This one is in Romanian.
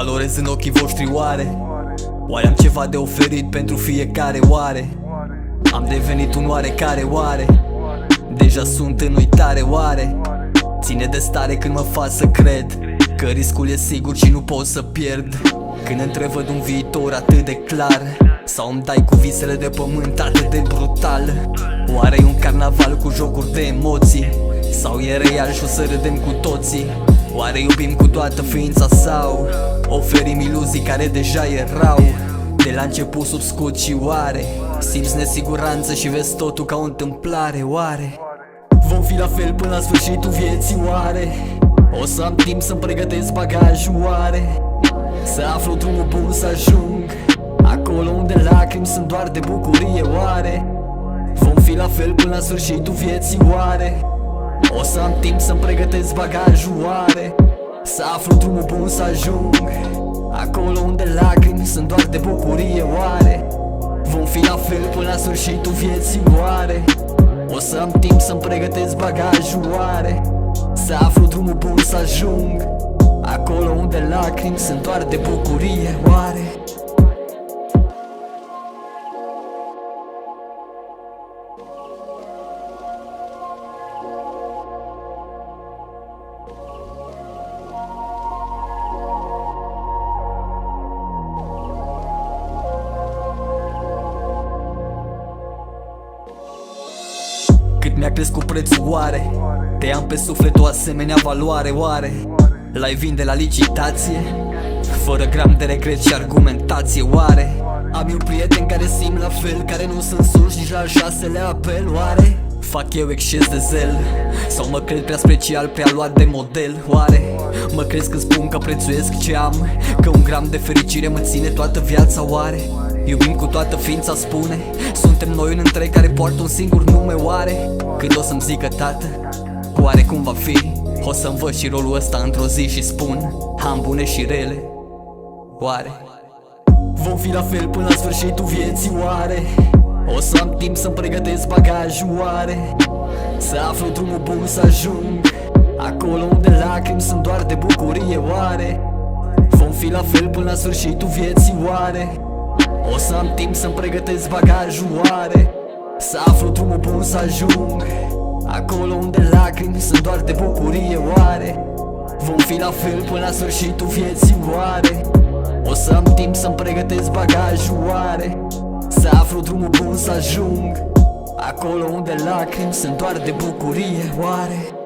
valorez în ochii voștri oare? Oare am ceva de oferit pentru fiecare oare? Am devenit un oarecare oare? Deja sunt în uitare oare? Ține de stare când mă fac să cred că riscul e sigur și nu pot să pierd. Când întrevăd un viitor atât de clar, sau îmi dai cu visele de pământ atât de brutal. Oare e un carnaval cu jocuri de emoții, sau e real și o să râdem cu toții? Oare iubim cu toată ființa sau oferim iluzii care deja erau de la început sub scut? Și oare simți nesiguranță și vezi totul ca o întâmplare? Oare vom fi la fel până la sfârșitul vieții? Oare o să am timp să-mi pregătesc bagajul? Oare să aflu drumul bun să ajung acolo unde lacrimi sunt doar de bucurie? Oare vom fi la fel până la sfârșitul vieții? Oare o să am timp să-mi pregătesc bagajul? Oare să aflu drumul bun să ajung acolo unde lacrimi sunt doar de bucurie? Oare vom fi la fel până la sfârșitul vieții? Oare o să am timp să-mi pregătesc bagajul? Oare să aflu drumul bun să ajung acolo unde lacrimi sunt doar de bucurie? Oare cât mi-a crescut prețul? Oare te am pe suflet o asemenea valoare? Oare l-ai vinde la licitație fără gram de regret și argumentație? Oare am eu prieteni care simt la fel, care nu sunt sus nici la al șaselea apel? Oare fac eu exces de zel sau mă cred prea special, prea luat de model? Oare mă crezi când spun că prețuiesc ce am, că un gram de fericire mă ține toată viața? Oare iubim cu toată ființa, spune, suntem noi un întreg care poartă un singur nume? Oare când o să-mi zică tată, oare cum va fi? O să-mi văd și rolul ăsta într-o zi și spun, am bune și rele? Oare vom fi la fel până la sfârșitul vieții? Oare o să am timp să-mi pregătesc bagajul? Oare să aflu drumul bun să ajung acolo unde lacrimi sunt doar de bucurie? Oare vom fi la fel până la sfârșitul vieții? Oare o să am timp să-mi pregătesc bagajul? Oare să aflu drumul bun să ajung acolo unde lacrimi sunt doar de bucurie? Oare vom fi la fel până la sfârșitul vieții? Oare o să am timp să-mi pregătesc bagajul? Oare să aflu drumul bun să ajung acolo unde lacrimi sunt doar de bucurie? Oare